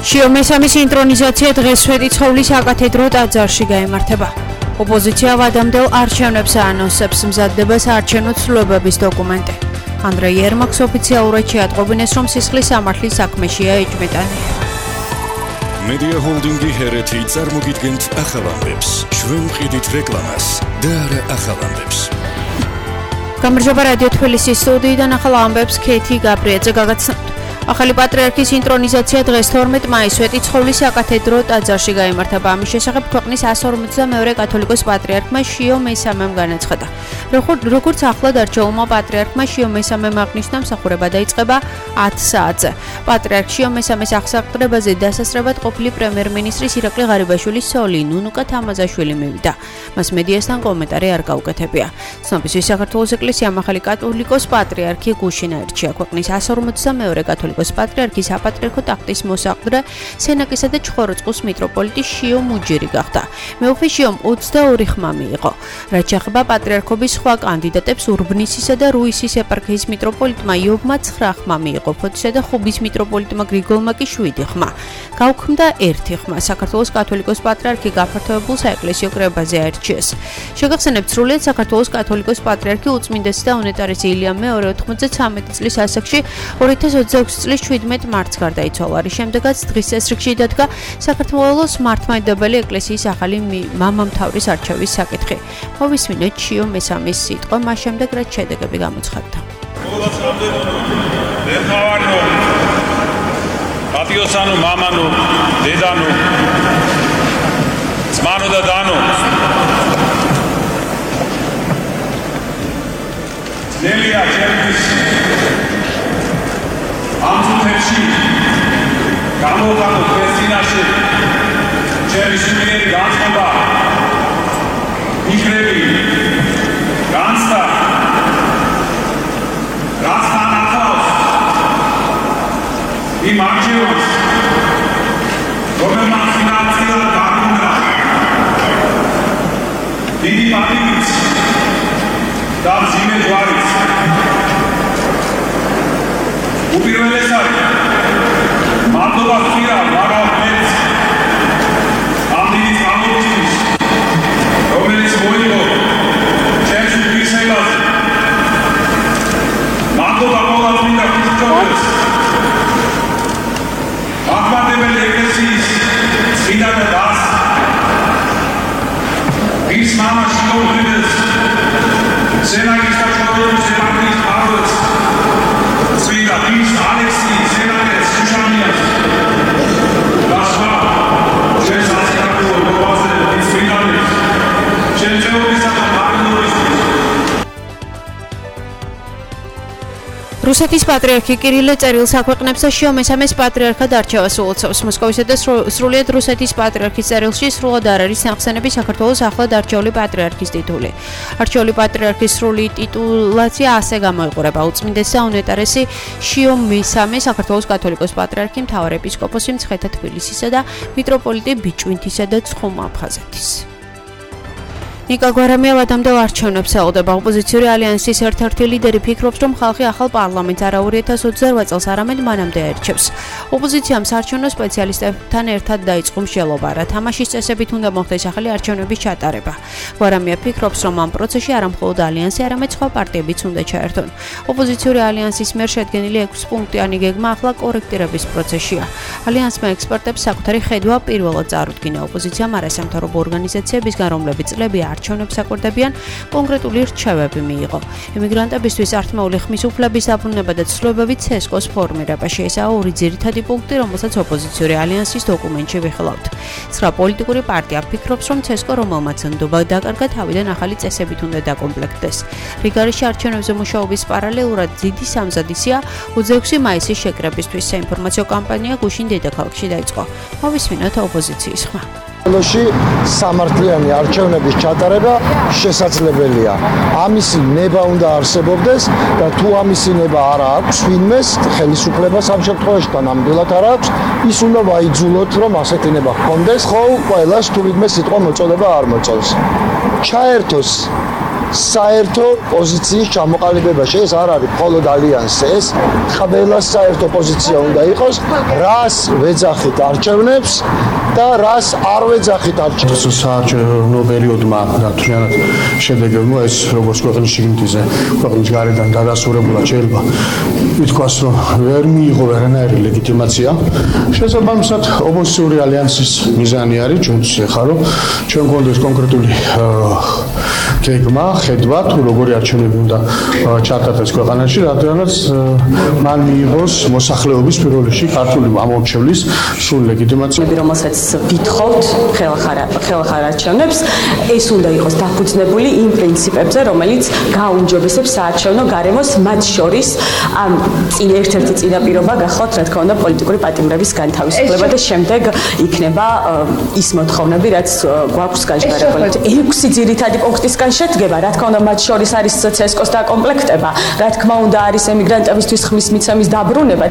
შიომესამის ინტრონიზაცია დღეს შვედიცხოვლის საკათედრო ტაძარში გაიმართება. ოპოზიცია ვადამდელ არჩევნებს აანონსებს, მზადდება საარჩევნო ცვლილებების დოკუმენტი. ანდრეი ერმაკს ოფიციალურად შეატყობინეს, რომ სისხლის სამართლის საქმეშია ეჭვმეტანი. მედია ჰოლდინგი ჰერეთი წარმოგიდგენთ ახალ ამბებს. ჩვენ ვყიდით რეკლამას და არა ახალ ამბებს. გამარჯობა რადიო თბილისის სტუდიიდან ახალ ამბებს ქეთი გაბრიაძე გაგაცნობთ. ახალი პატრიარქის ინტრონიზაცია დღეს 12 მაისს შვედიცხოვლის საკათედრო ტაძარში გაიმართება. ამის შესახებ ქვეყნის 152 კათოლიკოს პატრიარქმა შიო მესამემ განაცხადა. როგორც ახლად არჩეულმა პატრიარქმა შიო მესამემ აღნიშნა, მსახურება დაიწყება 10 საათზე. პატრიარქ შიო მესამეს აღსაყდრებაზე დასასწრებად ყოფილი პრემიერ-მინისტრის ირაკლი ღარიბაშვილის ცოლი ნუნუკა თამაზაშვილი მივიდა. მას მედიასთან კომენტარი არ გაუკეთებია. ცნობისთვის საქართველოს ეკლესიამ ახალი კათოლიკოს პატრიარქი გუშინ აირჩია. ქვეყნის 152 კათოლიკოს პატრიარქის საპატრიარქო ტახტის მოსაყდრე სენაკისა და ჩხოროწყუს მიტროპოლიტი შიო მუჯირი გახდა. მეუფე შიომ 22 ხმა მიიღო. რაც შეეხება პატრიარქობის სხვა კანდიდატებს, ურბნისისა და რუისის ეპარქიის მიტროპოლიტმა იობმა 9 ხმა მიიღო. ფოთისა და ხუბის მიტროპოლიტმა გრიგოლმა კი 7 ხმა. გაუქმდა 1 ხმა. საქართველოს კათოლიკოს პატრიარქი გაფართოებულ საეკლესიო კრებაზე აირჩიეს. შეგახსენებთ, სრულიად საქართველოს კათოლიკოს პატრიარქი უწმინდესი და უნეტარესი ილია მეორე 93 წლის ასაკში 2026 წლის 17 მარტს გარდაიცვალა. რის შემდეგაც დღის წესრიგში დადგა საქართველოს მართლმადიდებელი ეკლესიის ახალი მამამთავრის არჩევის საკითხი. მოვისმინოთ შიო მესამის სიტყვა, მას შემდეგ რაც შედეგები გამოცხადდა. პატიოსანო მამანო დედანო ძმანო და დანო ძნელია ჩემთვის ამ წუთებში გამოვანო ქრისტიანში ჩემი სულიერი განწყობა მიგრები განცდა რაც თანახავს იმ არჩევანს რომელმაც ფინანსურად გაგუნდა დიდი პატივით და მძიმე ჯვარით უპირველესად მადლობა ვთქვა ვარაუდებს ამ დიდი წყალობისთვის რომელიც მოიგო ჩემს უფლისებაზე მადლობა ყოველწლიდა ღვთისმშობელს მართლმადიდებელი ეკლესიის წმინდა და დას ის მამა შიომღვიმელს სენაკის და ჩვეულებრივ სენაკის მართლს წმინდა ის ალექსი სენაკეს შუშანიას და სხვა ჩვენს ასაკობრივ მოვაზრე ის წმინდანებს ჩემ წევრებისა და მარინოისთვის. რუსეთის პატრიარქი კირილე წერილს აქვეყნებს და შიო მესამეს პატრიარქად არჩევას უწევს. მოსკოვისა და სრულიად რუსეთის პატრიარქის წერილში სრულად არ არის ნახსენები საქართველოს ახლად არჩეული პატრიარქის ტიტული. არჩეული პატრიარქის სრული ტიტულაცია ასე გამოიყურება: უწმინდესი და უნეტარესი შიო მესამე საქართველოს კათოლიკოს პატრიარქი, მთავარ ეპისკოპოსი მცხეთა თბილისისა და მიტროპოლიტი ბიჭვინთისა და ცხუმ-აფხაზეთის. ნიკა გვარამია ვადამდელ არჩევნებს ელოდება. ოპოზიციური ალიანსის ერთ-ერთი ლიდერი ფიქრობს, რომ ხალხი ახალ პარლამენტს არა 2028 წელს, არამედ მანამდე აირჩევს. ოპოზიციამ საარჩევნო სპეციალისტებთან ერთად დაიწყო მსჯელობა, რა თამაშის წესებით უნდა მოხდეს ახალი არჩევნების ჩატარება. გვარამია ფიქრობს, რომ ამ პროცესში არა მხოლოდ ალიანსი, არამედ სხვა პარტიებიც უნდა ჩაერთონ. ოპოზიციური ალიანსის მიერ შედგენილი 6 პუნქტიანი გეგმა ახლა კორექტირების პროცესშია. ალიანსმა ექსპერტებს საკუთარი ხედვა პირველად წარუდგინა. ოპოზიციამ არასამთავრობო ორგანიზაციებისგან, რომლებიც წლები არჩევნებს აკვირდებიან, კონკრეტული რჩევები მიიღო. ემიგრანტებისთვის ართმეული ხმის უფლების დაბრუნება და ცვლილებები ცესკოს ფორმირებაში. ესაა ორი ძირითადი პუნქტი, რომელსაც ოპოზიციური ალიანსის დოკუმენტში ვიხილავთ. 9 პოლიტიკური პარტია ფიქრობს, რომ ცესკო, რომელმაც ნდობა დაკარგა, თავიდან ახალი წესებით უნდა დაკომპლექტდეს. რიგარიში არჩევნებზე მუშაობის პარალელურად დიდი სამზადისია 26 მაისის შეკრებისთვის. საინფორმაციო კამპანია გუშინ დედაქალაქში დაიწყო. მოვისმინოთ ოპოზიციის ხმა. საქართველოში სამართლიანი არჩევნების ჩატარება შესაძლებელია. ამისი ნება უნდა არსებობდეს და თუ ამისი ნება არ აქვს ვინმეს ხელისუფლებას ამ შემთხვევაში და ნამდვილად არ აქვს, ის უნდა ვაიძულოთ, რომ ასეთი ნება ჰქონდეს. ხო, ყველას თუ ვინმე სიტყვა მოწოდება არ მოწონს. ჩაერთოს საერთო პოზიციის ჩამოყალიბებაში. ეს არ არის მხოლოდ ალიანსის, ყველა საერთო პოზიცია უნდა იყოს, რას ვეძახით არჩევნებს და რას არ ვეძახით არჩევნებს. საარჩევნო პერიოდმა თვითონაც შედეგებმა ეს როგორც ქვეყნის შიგნითზე, ქვეყნის გარედან დადასტურებულად შეიძლება ითქვას, რომ ვერ მიიღო ვერანაირი ლეგიტიმაცია. შესაბამისად, ოპოზიციური ალიანსის მიზანი არის ჩვენც ეხლა რომ ჩვენ გვქონდეს კონკრეტული გეგმა, ხედვა თუ როგორი არჩევნები უნდა ჩატარდეს ქვეყანაში, რადგანაც მან მიიღოს მოსახლეობის პირველ რიგში ქართული ამომრჩევლის სრული ლეგიტიმაცია. რომელსაც ვითხოვთ ხელახარ არჩევნებს, ეს უნდა იყოს დაფუძნებული იმ პრინციპებზე, რომელიც გააუმჯობესებს საარჩევნო გარემოს, მათ შორის ამ ერთ-ერთი წინაპირობა გახლავთ, რა თქმა უნდა, პოლიტიკური პატიმრების განთავისუფლება და შემდეგ იქნება ის მოთხოვნები, რაც გვაქვს გაჟღერებული. 6 ძირითადი პუნქტისგან შედგება, რა თქმა უნდა, მათ შორის არის CESCO-ს დაკომპლექტება, რა თქმა უნდა, არის ემიგრანტებისთვის ხმის მიცემის დაბრუნება.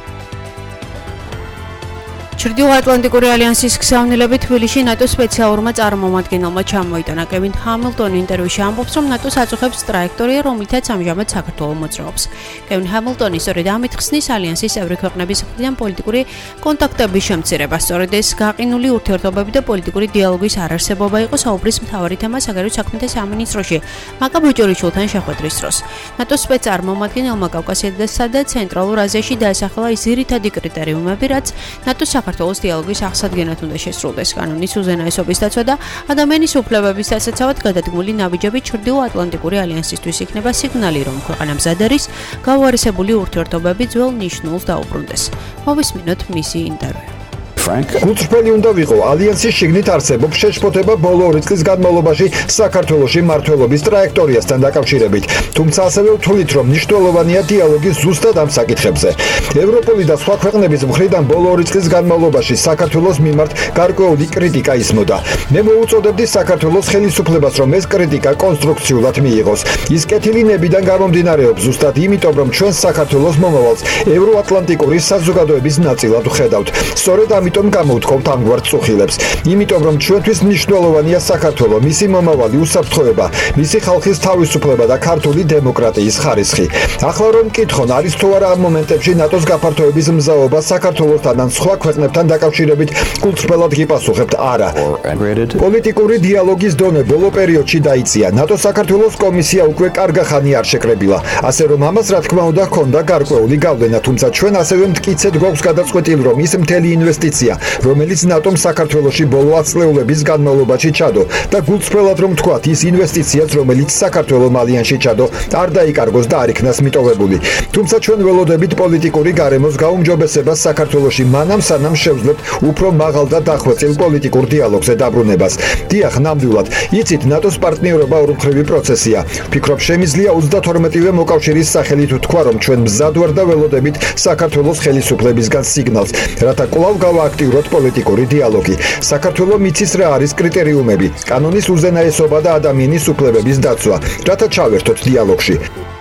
ჩრდილოატლანტიკური ალიანსის გზავნილებით თბილისში ნატოს სპეციალურმა წარმომადგენელმა ჩამოიტანა. კევინ ჰამილტონი ინტერვიუში ამბობს, რომ ნატოს აწუხებს ტრაექტორია, რომლითაც ამჟამად საქართველო მოძრაობს. კევინ ჰამილტონი სწორედ ამით ხსნის ალიანსის წევრი ქვეყნების მხრიდან პოლიტიკური კონტაქტების შემცირებას. სწორედ ეს გაყინული ურთიერთობები და პოლიტიკური დიალოგის არარსებობა იყო საუბრის მთავარი თემა საგარეო საქმეთა სამინისტროში მაკა ბოჭორიშვილთან შეხვედრის დროს. ნატოს სპეცწარმომადგენელმა კავკასიასა და ცენტრალურ აზიაში დაასახელა ის ძირითადი კრიტერიუმები, რაც ნატოს საქართველოს დიალოგის აღსადგენად უნდა შესრულდეს. კანონის უზენაესობის დაცვა და ადამიანის უფლებების დასაცავად გადადგმული ნაბიჯები ჩრდილოატლანტიკური ალიანსისთვის იქნება სიგნალი, რომ ქვეყანა მზად არის გავარისებული ურთიერთობები ძველ ნიშნულს დაუბრუნდეს. მოვისმინოთ მისი ინტერვიუ. გულწრფელი უნდა ვიყო, ალიანსის შიგნით არსებობს შეშფოთება ბოლო 2 წლის განმავლობაში საქართველოში მმართველობის ტრაექტორიასთან დაკავშირებით. თუმცა ასევე ვთვლით, რომ მნიშვნელოვანია დიალოგი ზუსტად ამ საკითხებზე. ევროპული და სხვა ქვეყნების მხრიდან ბოლო 2 წლის განმავლობაში საქართველოს მიმართ გარკვეული კრიტიკა ისმოდა. მე მოუწოდებდი საქართველოს ხელისუფლებას, რომ ეს კრიტიკა კონსტრუქციულად მიიღოს. ის კეთილინებიდან გამომდინარეობს ზუსტად იმიტომ, რომ ჩვენ საქართველოს მომავალს ევროატლანტიკური საზოგადოების ნაწილად ვხედავთ. სწორედ ამიტომ გამოვთხოვთ ამგვარ წუხილებს. იმიტომ რომ ჩვენთვის მნიშვნელოვანია საქართველო, მისი მომავალი, უსაფრთხოება, მისი ხალხის თავისუფლება და ქართული დემოკრატიის ხარისხი. ახლა რომ მკითხონ, არის თუ არა ამ მომენტებში ნატოს გაფართოების მზაობა საქართველოსთან ან სხვა ქვეყნებთან დაკავშირებით, გულწრფელად გიპასუხებთ არა. პოლიტიკური დიალოგის დონე ბოლო პერიოდში დაიწია. ნატო საქართველოს კომისია უკვე კარგა ხანი არ შეკრებილა. ასე რომ ამას რა თქმა უნდა ჰქონდა გარკვეული გავლენა, თუმცა ჩვენ ასევე მტკიცედ გვაქვს გადაწყვეტილი, რომ ის მთელი ინვესტიცია, რომელიც ნატომ საქართველოში ბოლო 10 წლეულების განმავლობაში ჩადო და გულწრფელად რომ თქვათ, ის ინვესტიციაც, რომელიც საქართველოს ალიანსში ჩადო, არ დაიკარგოს და არ იქნას მიტოვებული. თუმცა ჩვენ ველოდებით პოლიტიკური გარემოს გაუმჯობესებას საქართველოში მანამ სანამ შევძლებთ უფრო მაღალ და დახვეწილ პოლიტიკურ დიალოგზე დაბრუნებას. დიახ, ნამდვილად, იცით, ნატოს პარტნიორობა ორმხრივი პროცესია. ვფიქრობ, შემიძლია 32-ვე მოკავშირის სახელით ვთქვა, რომ ჩვენ მზად ვარ და ველოდებით საქართველოს ხელისუფლებისგან სიგნალს, რათა კვლავ გავააქტიუროთ პოლიტიკური დიალოგი. საქართველოს მიცის რა არის კრიტერიუმები, კანონის უზენაესობა და ადამიანის უფლებების დაცვა, რათა ჩავერთოთ დიალოგში.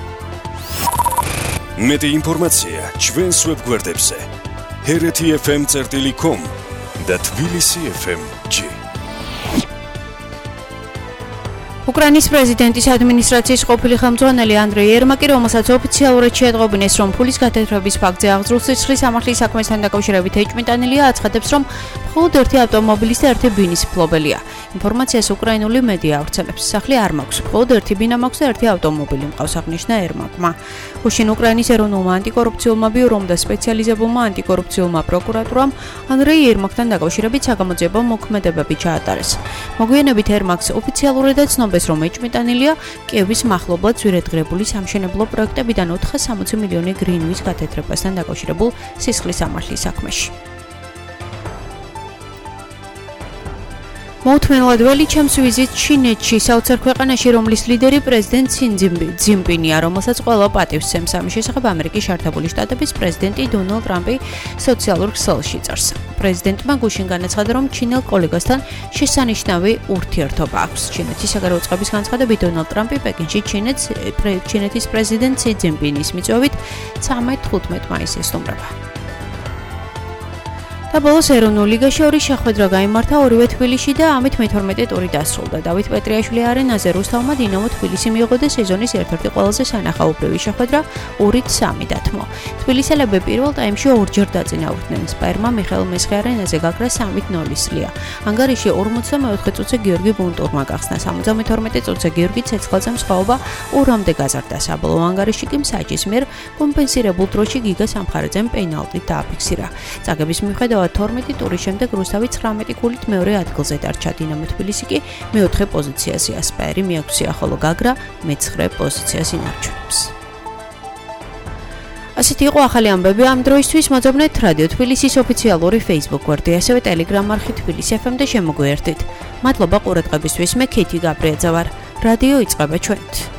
მეტი ინფორმაცია ჩვენს ვებგვერდებზე hereti.fm.com და tbilisi.fm.g. უკრაინის პრეზიდენტის ადმინისტრაციის ყოფილი ხელმძღვანელი ანდრეი ერმაკი, რომელსაც ოფიციალურად შეეტყობინეს, რომ ფულის გათეთრების ფაქტზე აღძრულ სისხლის სამართლის საქმესთან დაკავშირებით ეჭვმიტანილია, აცხადებს, რომ მხოლოდ ერთი ავტომობილის და ერთი ბინის მფლობელია. ინფორმაციას უკრაინული მედია ავრცელებს. სახლი არ მაქვს, მხოლოდ ერთი ბინა მაქვს და ერთი ავტომობილი მყავს, აღნიშნა ერმაკმა. გუშინ უკრაინის ეროვნულმა ანტიკორუფციულმა ბიურომ და სპეციალიზებულმა ანტიკორუფციულმა პროკურატურამ ანდრეი ერმაკთან დაკავშირებით საგამოძიებო მოქმედებები ჩაატარეს. მოგვიანებით ერმაკს ოფიციალურად ცნობეს, რომ ეჭვმიტანილია კიევის მახლობლად ძვირადღირებული სამშენებლო პროექტებიდან 460 მილიონი გრინვის გათეთრებასთან დაკავშირებულ სისხლის სამართლის საქმეში. მოუთმენლად ველი ჩემს ვიზიტ ჩინეთში, საოცარ ქვეყანაში, რომლის ლიდერი პრეზიდენტ სინ ძინპინია, რომელსაც ყველა პატივს სცემს. ამის შესახებ ამერიკის შეერთებული შტატების პრეზიდენტი დონალდ ტრამპი სოციალურ ქსელში წერს. პრეზიდენტმა გუშინ განაცხადა, რომ ჩინელ კოლეგასთან შესანიშნავი ურთიერთობა აქვს. ჩინეთის საგარეო წყობის განცხადებით, დონალდ ტრამპი პეკინში ჩინეთის პრეზიდენტ სი ძინპინის მიწვევით 13-15 მაისს ესტუმრება. და ბოლოს ეროვნულ ლიგაში ორი შეხვედრა გაიმართა ორივე თბილისში და ამით მე-12 ტური დასრულდა. დავით პეტრიაშვილი არენაზე რუსთავმა დინამო თბილისი მიიღო და სეზონის ერთ-ერთი ყველაზე სანახაობრივი შეხვედრა 2-3 დათმო. თბილისელები პირველ ტაიმში ორჯერ დაწინაურდნენ. სპაერმა მიხეილ მესხი არენაზე გაქრა 3-0 სლია. ანგარიში 44 წუთზე გიორგი ბუნტურმა გახსნა. 72 წუთზე გიორგი ცეცხლაძემ სხვაობა 2-მდე გაზარდა. საბოლოო ანგარიში კი მსაჯის მიერ კომპენსირებულ დროში გიგა სამხარაძემ პენალტით დააფიქსირა. წაგების მიხედავად 12 ტურის შემდეგ რუსთავი 19 ქულით მეორე ადგილზე დარჩა. დინამო თბილისი კი მეოთხე პოზიციაზეა. სპაერი მე-6-ია, ხოლო გაგრა მე-9 პოზიციას ინარჩუნებს. ასეთი იყო ახალი ამბები ამ დროისთვის. მოძებნეთ რადიო თბილისის ოფიციალური Facebook გვერდი, ასევე Telegram არხი თბილისი FM და შემოგვიერთდით. მადლობა ყურადღებისთვის. მე ქეთი გაბრიაძე ვარ. რადიო იწყება ჩვენით.